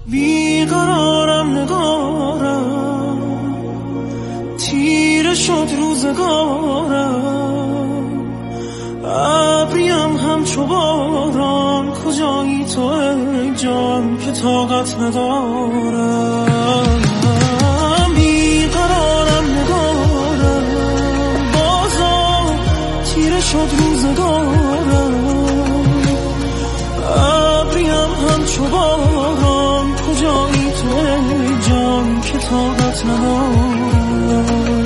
بیقرارم نگارم، تیره شد روزگارم، ابریم همچو باران، کجایی تو ای جان که طاقت ندارم. بیقرارم نگارم، بازا تیره شد روزگارم، ابریم همچو باران، کجایی تو ای جان که طاقت ندارم.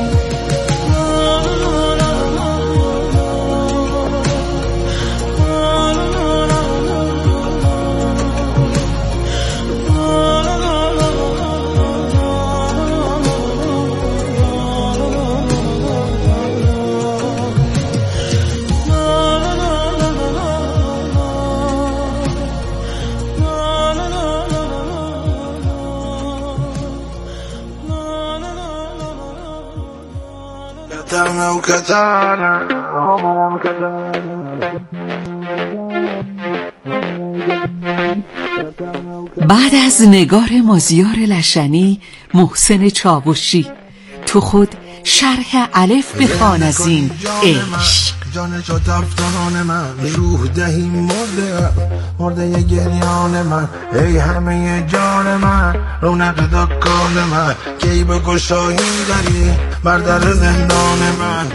بعد از نگار مازیار لشنی، محسن چاوشی، تو خود شرح الف بخوان از این عشق. جان شد تفتان من، روح دهی مرده گریان من، ای همه جان من، رونق دکان من، کی به گشایی داری بر در زندان من.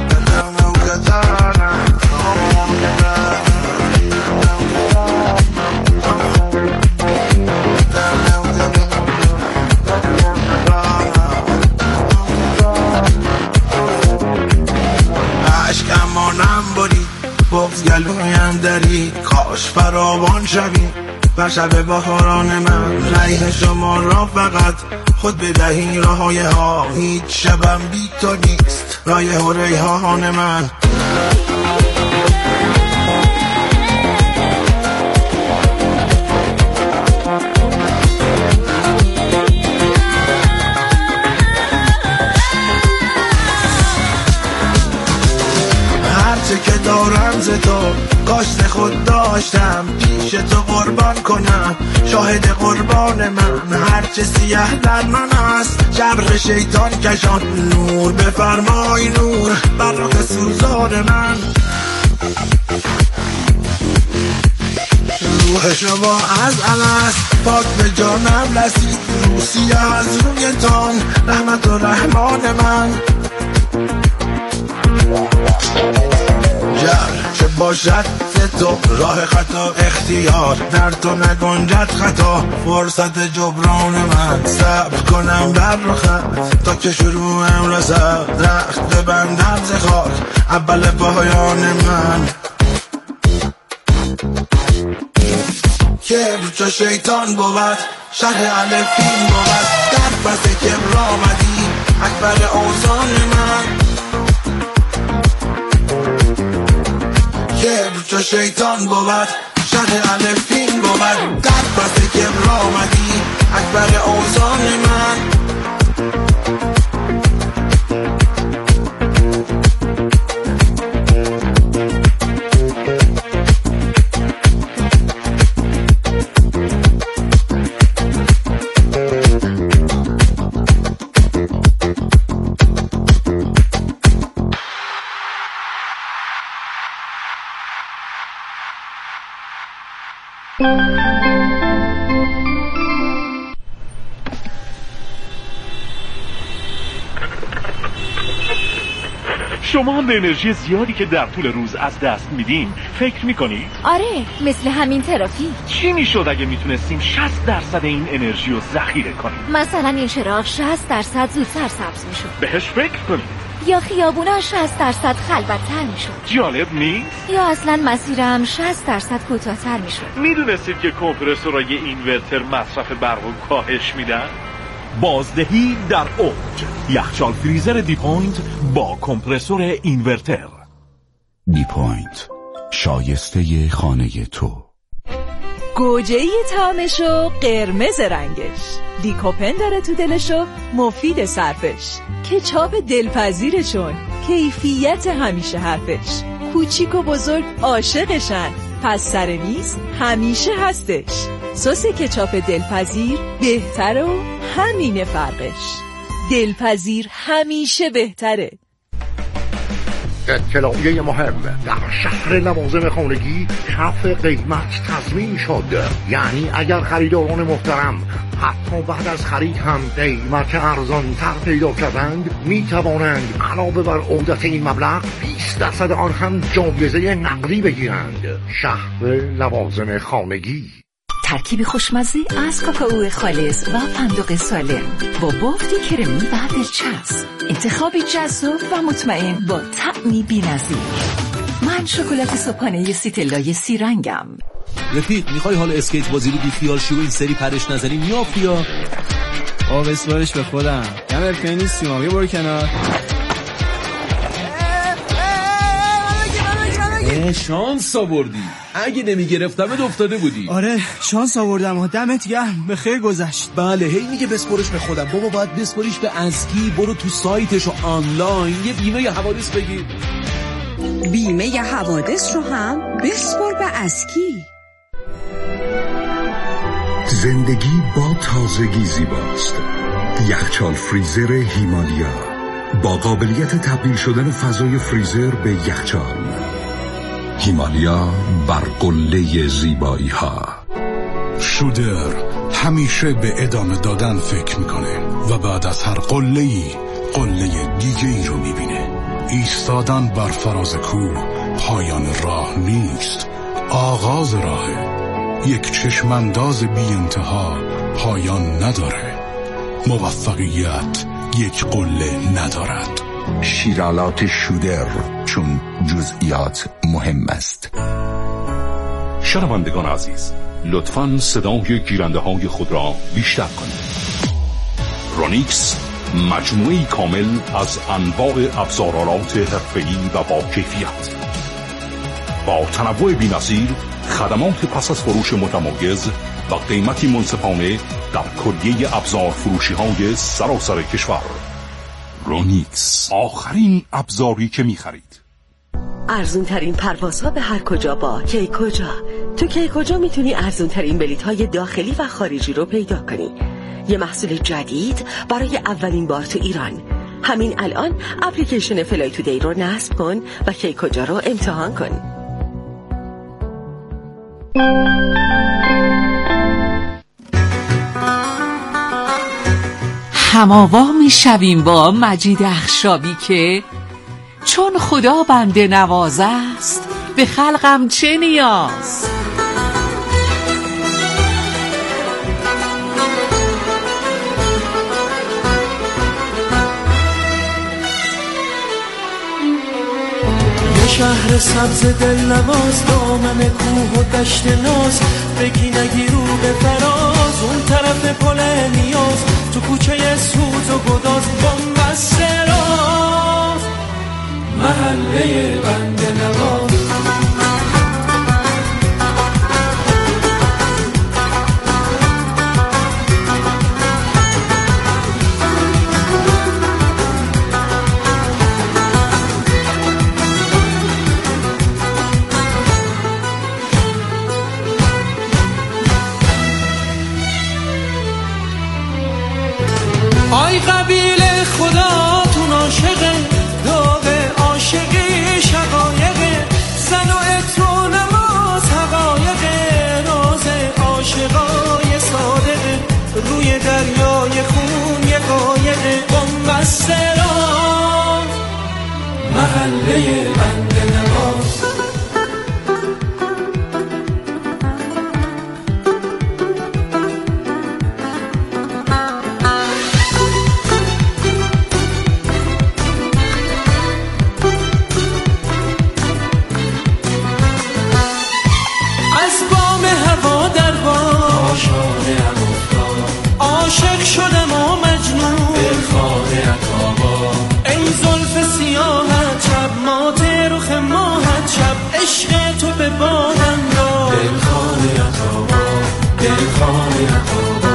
بغض گلویم داری، کاش فراوان شوی بر شب بهاران من. ریح شما را فقط خود بدهی راهای ها، هیچ شبم بی تو نیست رایح و ریحان من. که دارم ز تو کاشت خود داشتم، پیش تو قربان کنم شاهد قربان من. هرچه سیه در من است جبر شیطان کشان، نور بفرمای نور بر رخ سوزان من. روح شما از الست پاک به جانم رسید، روسیه از روی تان رحمت و رحمان من. چه باشد تو راه خطا اختیار، در تو نگنجد خطا فرصت جبران من. صبر کنم بر رخت تا که شروعم رسد، رخت ببندم ز خاک اول پایان من. کبر چو شیطان بود شرح الفین بود، در پس کبر آمدی اکبر اوزان من. کبر چو شیطان بود شرح الفین بود، در پس کبر آمدی اکبر اوزان من. شما به انرژی زیادی که در طول روز از دست میدین فکر میکنید؟ آره، مثل همین ترافیک. چی میشد اگه میتونستیم 60% این انرژی رو ذخیره کنیم؟ مثلا این چراغ 60% زودتر سبز میشد. بهش فکر کنید. یا خیابونا 60% خلوت‌تر میشد. جالب نیست؟ یا اصلا مسیرم 60% کوتاه‌تر میشد. میدونستید که کمپرسورای اینورتر مصرف برق رو کاهش میدن؟ بازدهی در اوج. یخچال فریزر دیپوینت با کمپرسور اینورتر. دیپوینت، شایسته خانه تو. گوجه‌ای طعمشو قرمز رنگش، دیکوپن داره تو دلشو مفید صرفش، کچاپ دلپذیرشون کیفیت همیشه حرفش، کوچیک و بزرگ عاشقشن، پس سر میز همیشه هستش. سس کچاپ دلپذیر بهتره و همینه فرقش. دلپذیر همیشه بهتره. اطلاعیه مهم: در شهر لوازم خانگی کف قیمت تضمین شد. یعنی اگر خریداران محترم حتی بعد از خرید هم قیمت ارزان تر پیدا کردند، می توانند علاوه بر عودت این مبلغ 20% آن هم جایزه نقدی بگیرند. شهر لوازم خانگی. ترکیب خوشمزه از کاکائو خالص و فندق سالم با بافتی کرمی و دلچسب. انتخابی جذاب و مطمئن با طعمی بی‌نظیر. من شکلات صبحانه سیتلای 3 رنگم. رفیق میخوای حال اسکیت بازی رو بیخیال شی و این سری پرش نزنیم میافتی یا؟ بسپارش به خودم. کم ارفعی نیستیم، یه برو کنار. شانس آوردی. اگه نمیگرفتمت افتاده بودی. آره شانس آوردم. دمت گرم، به خیر گذشت. بله هی میگه بسپارش به خودم. بابا باید بسپاریش به اسکی. برو تو سایتش و آنلاین یه بیمه حوادث بگیر. بیمه حوادث رو هم بسپار به اسکی. زندگی با تازگی زیباست. یخچال فریزر هیمالیا با قابلیت تبدیل شدن فضای فریزر به یخچال. هیمالیا بر قله زیبایی ها. شودر همیشه به ادامه دادن فکر میکنه و بعد از هر قله‌ای قله دیگه‌ای رو میبینه. ایستادن بر فراز کوه پایان راه نیست، آغاز راهه. یک چشمانداز بی انتها پایان نداره. موفقیت یک قله ندارد. شیرالات شودر، چون جزئیات مهم است. شنوندگان عزیز، لطفاً صدای گیرنده های خود را بیشتر کنید. رونیکس مجموعه‌ای کامل از انواع ابزارآلات حرفه‌ای و با کیفیت، با تنوع بی‌نظیر، خدمات پس از فروش متمایز و قیمتی منصفانه در کلیه ابزار فروشی‌های سراسر کشور. رونیکس، آخرین ابزاری که می‌خرید. ارزون ترین پروازها به هر کجا با کیکوجا. تو کیکوجا میتونی ارزون ترین بلیط‌های داخلی و خارجی رو پیدا کنی. یه محصول جدید برای اولین بار تو ایران. همین الان اپلیکیشن فلای تودی رو نصب کن و کیکوجا رو امتحان کن. هماوا می شویم با مجید اخشابی که چون خدا بنده نواز است به خلقم چه نیاز. شهر سبز دل نواز، دامن کوه و دشت ناز، بگی نگی رو به فراز، اون طرف پل نیاز، تو کوچه سوز و گداز، بنبست راز، محله بنده نواز. آی قبیله خداتون عاشقه، داغ عاشقی شقایقه، زن و عطر و نماز حقایقه، راز عاشقای صادقه، روی دریای خون یه قایقه، بنبست راز، محله بنده نواز. عاشق شدم و مجنون دلخواه عطابا، ای زلف سیاهت شب مات رخ ماهت شب، عشق تو به بادم را دلخواه عطابا، دلخواه عطابا.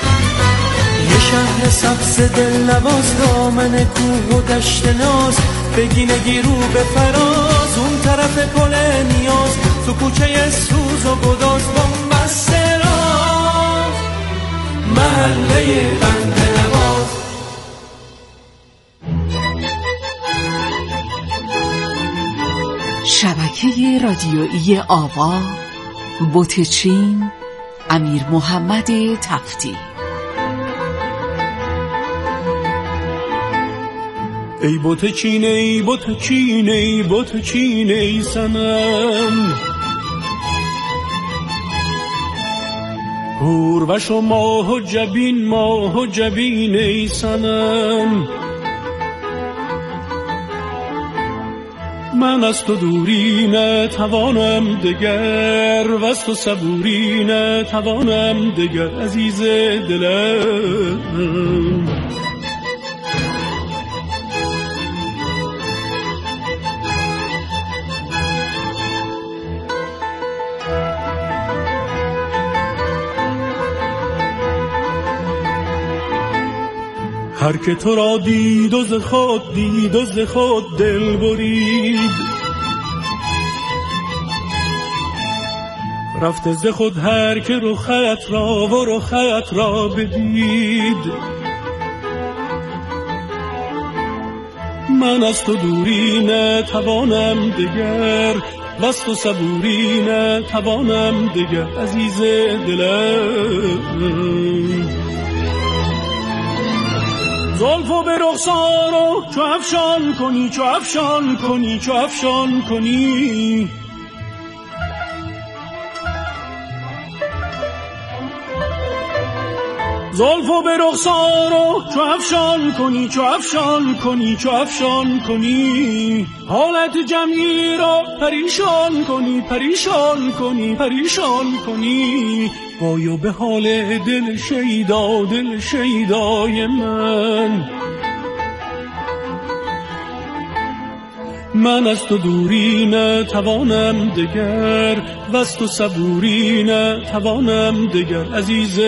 یه شهر سبز دل نواز، دامن کوه و دشت ناز، بگی نگیرو به فراز اون طرف پل نیاز تو کوچه سوز و گداز بنبسته راز محله بنده نواز. شبکه رادیویی آوا، بوتچین، امیر محمد تفتی. ای بوتچین ای بوتچین ای بوتچین ای سنم، هوروش و ماه و جبین ای سنم. من از تو دوری نتوانم دگر و از تو صبوری نتوانم دگر عزیز دلم. هر که تو را دید و ز خود دل برید، رفته ز خود هر که رخت را بدید. من از تو دوری نتوانم دگر و از تو صبوری نتوانم دگر عزیز دلم. زلفو به رخسارو چو افشان کنی زلفو به رخسارو چو افشان کنی حالت جمعی را پریشان کنی وایو به حال دل شیدای من از تو دوری نتوانم دگر و از تو صبوری نتوانم دگر عزیز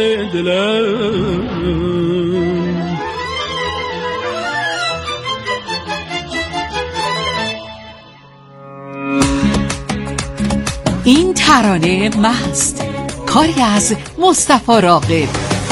دلم. این ترانه مست، کاری از مصطفی راغب.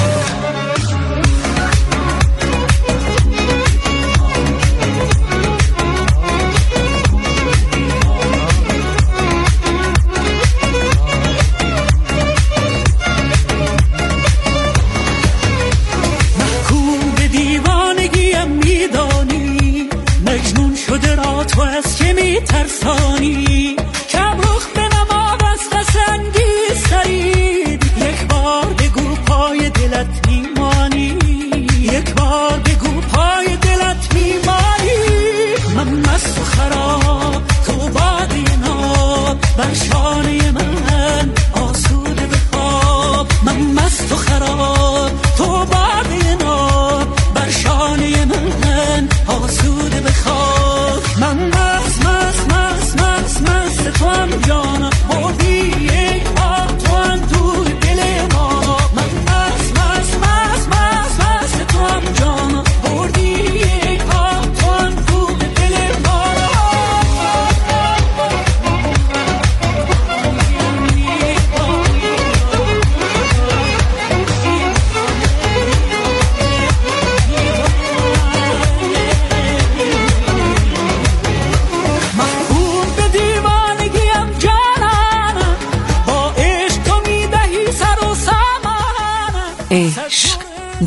عشق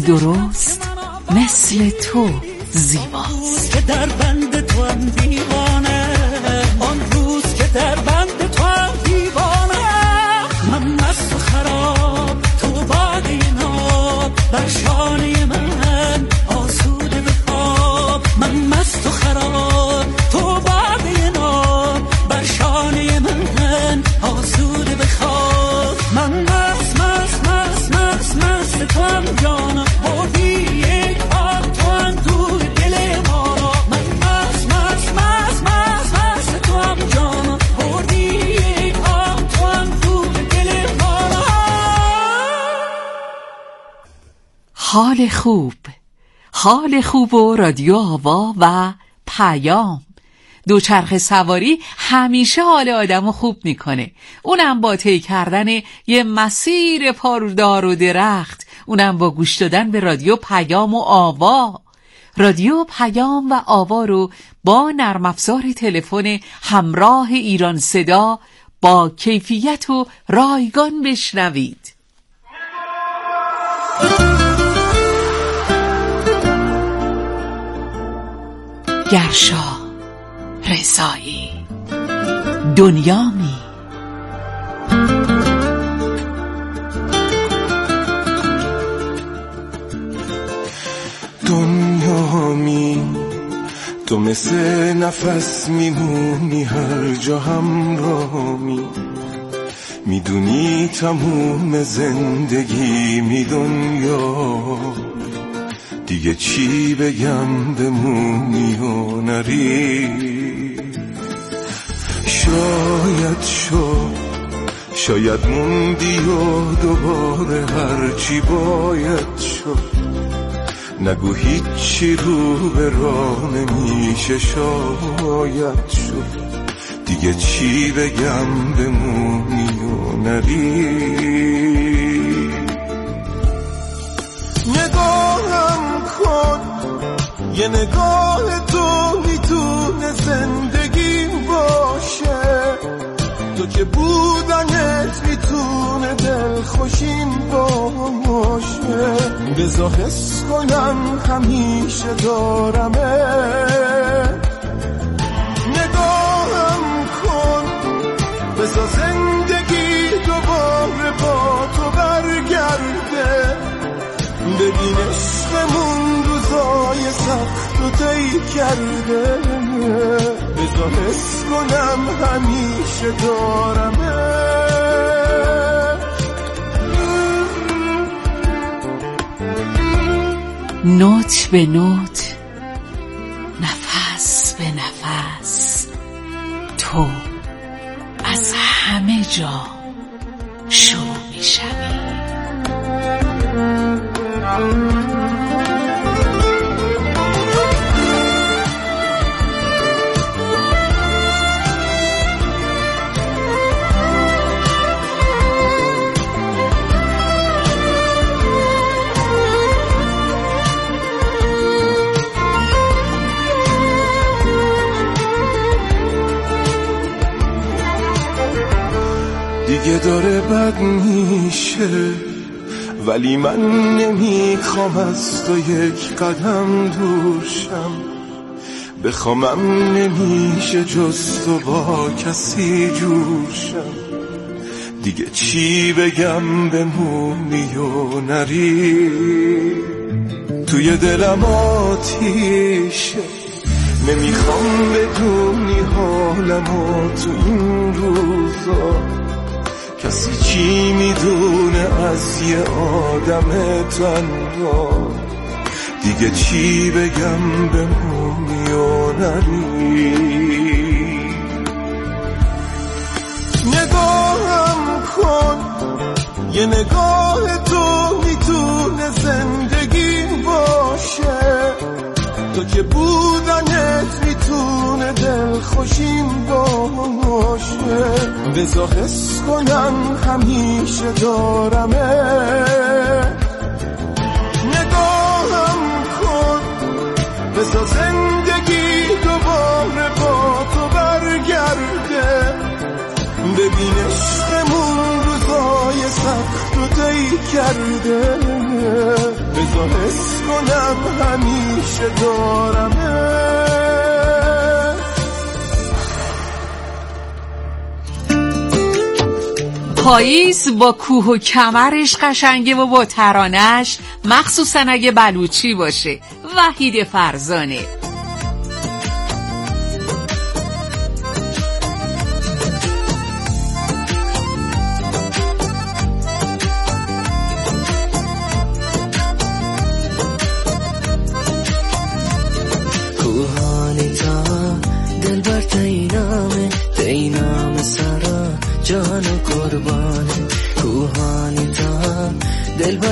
درست مثل تو زیباست. که در بند تو هم دیوانه، آن روز که در بند تو هم دیوانه، من مست و خراب تو باده ناب بر شانه من آسوده به خواب. من مست و خراب تو باده ناب بر شانه من آسوده به خواب. من مست مست مست مست مست تو هم جانم بردی یک آب تو هم توی دل ما را. من مست مست مست مست مست تو هم جانم بردی یک آب تو هم توی دل ما را. حال خوب و رادیو آوا و پیام دوچرخه سواری همیشه حال آدمو خوب میکنه، اونم با طی کردن یه مسیر پردار و درخت، اونم با گوش دادن به رادیو پیام و آوا. رادیو پیام و آوا رو با نرم افزار تلفن همراه ایران صدا با کیفیت و رایگان بشنوید. گرشا رضایی، دنیامی. دنیامی، تو مثل نفس میمونی هر جا همراهمی، میدونی تموم زندگی می دنیا، دیگه چی بگم بمونی و نری. شاید موندی و دوباره هرچی باید شد، نگو هیچی رو به راه نمیشه شاید شد، دیگه چی بگم بمونی و نری. نگاهم کن، یه نگاه تو میتونه زندگیم باشه، تو که بودنت میتونه دلخوشیم باشه. بذار حس کنم همیشه دارمه، نگاهم کن، بذار زندگی دوباره با تو برگرده، ببین عشقمون روزای سخت رو طی کرده. بذار حس کنم همیشه دارمه. نوت به نوت، نفس به نفس، تو از همه جا شروع میشوی. دیگه داره بد میشه، ولی من نمیخوام از تو یک قدم دور شم، بخوامم نمیشه جز تو با کسی جور شم، دیگه چی بگم بمونی و نری. توی دلم آتیشه، نمیخوام بدونی حالمو تو این روزا، کسی چی میدونه از یه آدم تنها، دیگه چی بگم بمونی و نری. نگاهم کن، یه نگاه تو میتونه زندگیم باشه، تو که بودنت میتونه دلخوشیم باشه. بذار حس کنم همیشه دارمه، نگاهم کن، بذار زندگی دوباره با تو برگرده، ببین عشقمون روزای سخت رو طی کرده. بذار حس کنم همیشه دارمه. پاییز با کوه و کمرش قشنگه و با ترانش، مخصوصا اگه بلوچی باشه. وحید فرزانه. کوهانی تا دل بر تینام سرا جان و قربانه، کوهانی تا دل بر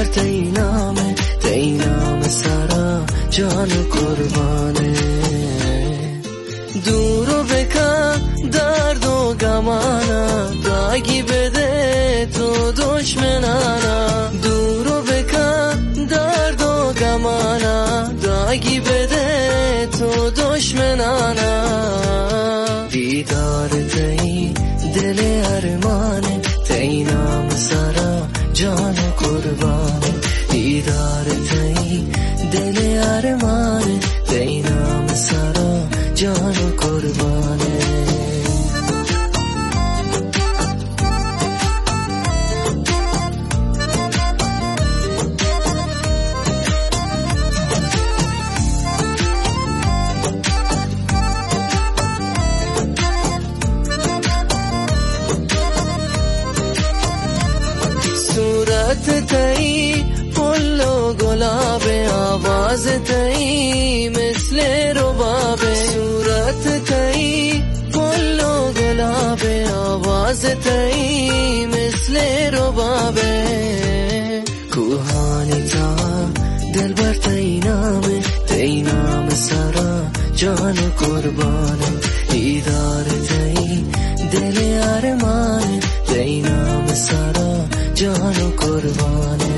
تینام سرا جان و قربانه. دورو بکن درد و گمانم داگی بده تو دشمنانم دورو بکن درد و گمانم داگی بده تو دشمنانم دیدار تی دل ارمانه تی نام سرا جان قربانه دیدار تی دل ارمانه تی نام سرا جان قربانه صورت تایی پل و گلاب آواز تایی مثل رباب صورت تایی پل و گلاب آواز تایی مثل رباب کوهانی تا دل بر تایی نام سرا جان قربانه دیدار تایی دل ارمانه تایی نام سرا جان قربانه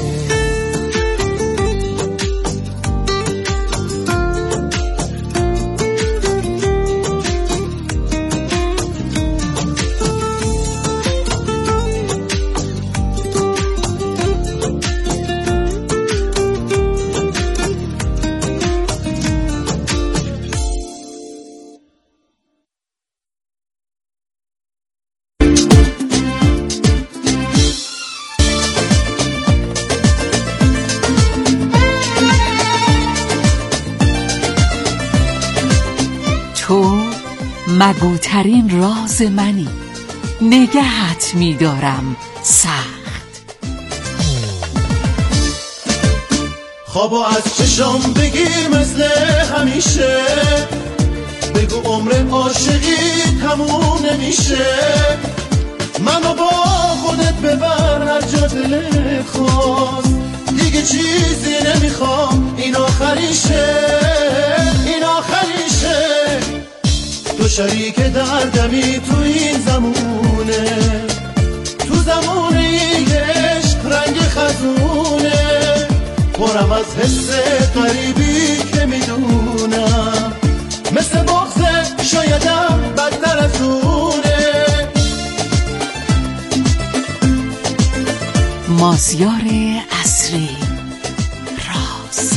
مگوترین راز منی نگهت می‌دارم سخت خوابو از چشام بگیر مثل همیشه بگو عمر عاشقی تموم نمیشه منو با خودت ببر هر جا دلت خواست دیگه چیزی نمیخوام این آخریشه این آخریشه تو شریک دردمی تو این زمونه تو زمونه این عشق رنگ خزونه پرم از حس غریبی که میدونم مثل بغضه شایدم بدتر از اونه مازیار عصری راز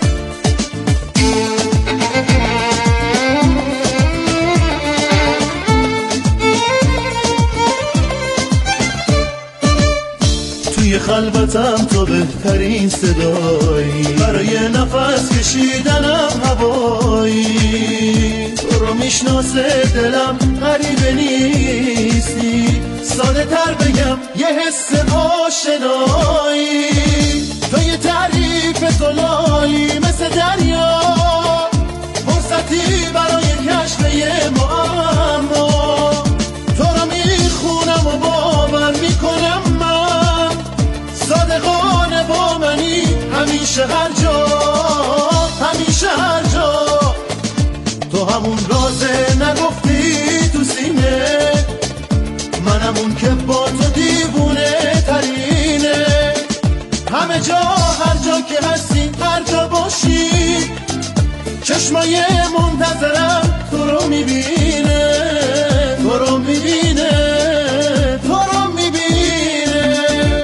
توی خلوتم تو بهترین صدایی برای نفس کشیدنم هوایی تو رو میشناسه دلم غریبه نیستی ساده تر بگم یه حس آشنایی تو یه تعریف زلالی مثل دریا فرصتی برای کشف یه معما تو رو میخونم و باور میکنم من صادقانه با منی همیشه هر جا همیشه هر جا تو همون رازه نگفتی تو سینه منم اون که با تو دیوونه ترینه همه جا هر جا که هستی هر جا باشی چشمای منتظرم تو رو میبینه تو رو میبینه تو رو میبینه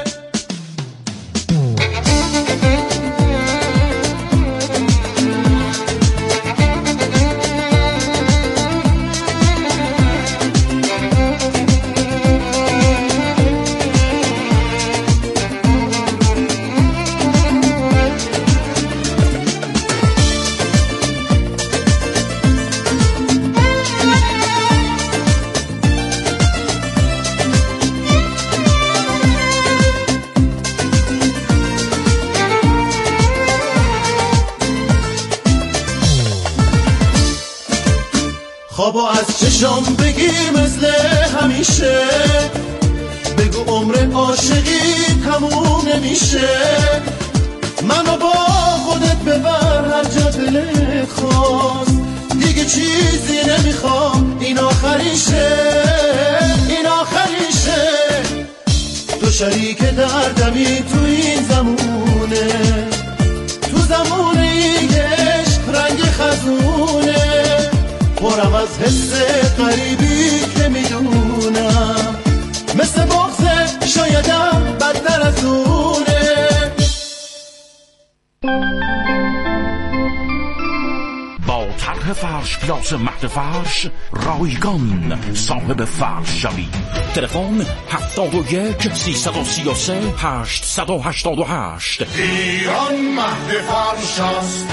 خوابو از چشام بگیر مثل همیشه بگو عمر عاشقی تموم نمیشه منو با خودت ببر هر جا دلت خواست دیگه چیزی نمیخوام، این آخریشه، این آخریشه. تو شریک دردمی تو این زمونه، تو زمونه که عشق رنگ خزونه، پرم از حس غریبی که میدونم، مثل بغضه شایدم بدتر از اونه. با طرح فرش کلاس مهد فرش رایگان صاحب فرش شوی. تلفن 71 333 888. ایران مهد فرش است.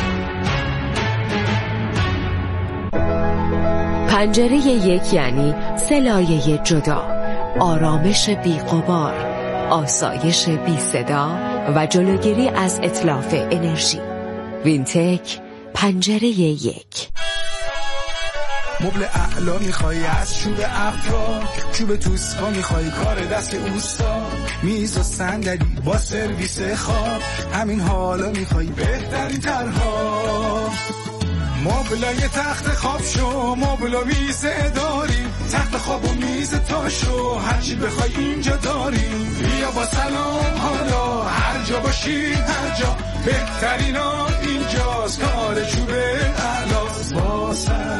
پنجره یک یعنی 3 لایه جدا، آرامش بی غبار، آسایش بی صدا و جلوگیری از اتلاف انرژی. وینتک پنجره یک. مبل اعلا میخوای از چوب افراک، چوب توسکا میخوای کار دست اوستا، میز و صندلی با سرویس خواب، همین حالا میخوای بهترین طرحها. مبلای تخت خواب شو، مبلا میز اداری، تخت خواب و میز تاشو، هرچی بخوای اینجا داریم. بیا با سلام حالا هر جا باشی هر جا، بهترینا اینجاست، کار چوبه اعلاست. با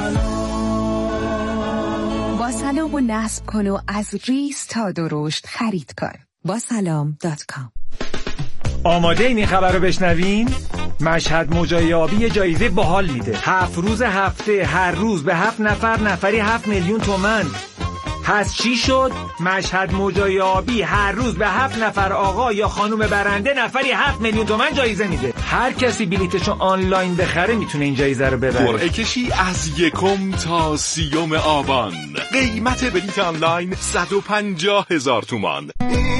سلام، با سلام و نصب کن و از ریز تا درشت خرید کن. با سلام.com. آماده این خبر رو بشنوین؟ مشهد مجای آبی یه جایزه باحال میده. 7 روز هفته، هر روز به 7 نفر، نفری 7 میلیون تومان. پس چی شد؟ مشهد مجای آبی هر روز به 7 نفر آقا یا خانم برنده نفری 7 میلیون تومان جایزه میده. هر کسی بلیتشو آنلاین بخره میتونه این جایزه رو ببره. قرعه کشی از 1 تا 30 آبان. قیمت بلیت آنلاین 150,000 تومان.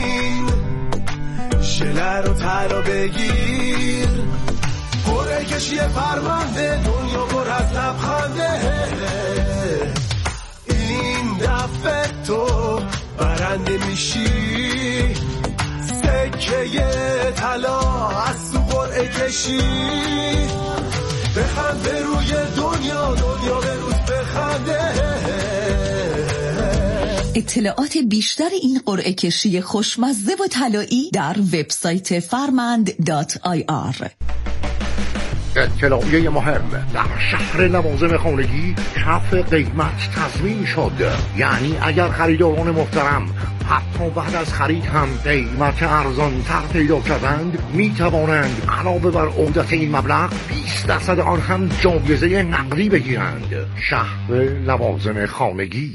شله رو تلا بگیر، قرعه کشی فرمانده، دنیا پر از لبخنده. این دفعه تو برنده میشی، سکه طلا از تو قرعه کشی. بخند به روی دنیا، دنیا به روز بخنده. اطلاعات بیشتر این قرعه کشی خوشمزه و طلایی در وبسایت farmand.ir. اطلاعیه مهم: در شهر لوازم خانگی کف قیمت تضمین شد. یعنی اگر خریداران محترم حتی بعد از خرید هم قیمت ارزان تر پیدا کردند، می توانند علاوه بر عودت این مبلغ 20% آن هم جایزه نقدی بگیرند. شهر لوازم خانگی.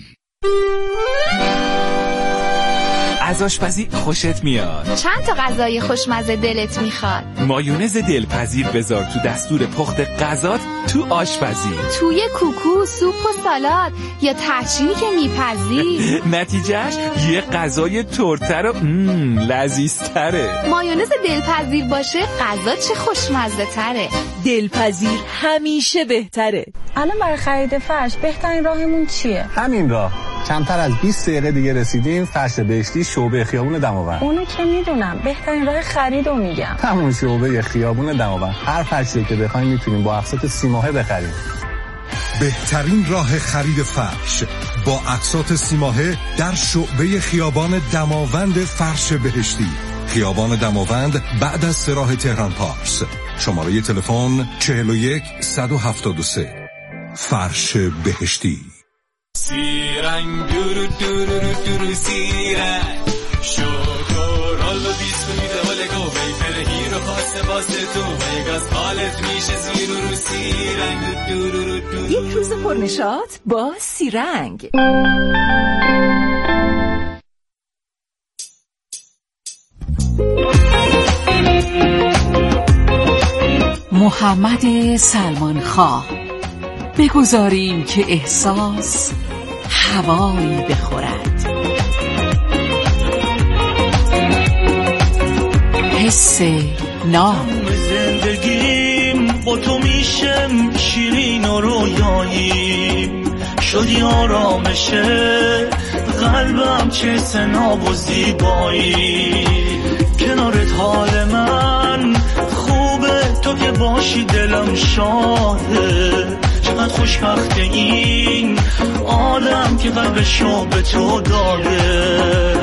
از آشپزی خوشت میاد؟ چند تا غذای خوشمزه دلت میخواد؟ مایونز دلپذیر بذار تو دستور پخت غذات تو آشپزی، توی کوکو، سوپ و سالاد یا ترچینی که میپزی. نتیجهش یه غذای ترتر و لذیذتره. مایونز دلپذیر باشه غذا چه خوشمزه تره. دلپذیر همیشه بهتره. الان برای خرید فرش بهترین راهمون چیه؟ همین راه. کمتر از 20 دقیقه دیگه رسیدیم فرش بهشتی شعبه خیابون دماوند. اونو که میدونم، بهترین راه خریدو میگم. همون شعبه خیابون دماوند. هر فرشی که بخواید میتونیم با اقساط 3 ماهه بخریم. بهترین راه خرید فرش با اقساط 3 ماهه در شعبه خیابان دماوند فرش بهشتی، خیابان دماوند بعد از سراح تهران پارس. شماره تلفن 41 173. فرش بهشتی. سیرنگ دورو دورو دورو سیرنگ شکرالو بیست میده ولگو بیفر هیرو خواسته واسه تو ویگاز حالت میشه زیرو رو سیرنگ دورو دورو. یک روز پرنشاط با سیرنگ. محمد سلمان خواه. بگذاریم که احساس هوایی بخورد. حس نام. زندگیم با تو میشم شیرین و رویاییم، شدی آرامشه قلبم چه سناب و زیبایی. کنارت حال من خوبه، تو که باشی دلم شاده، چقدر خوشبخت این عالم که قلبشو به تو داده.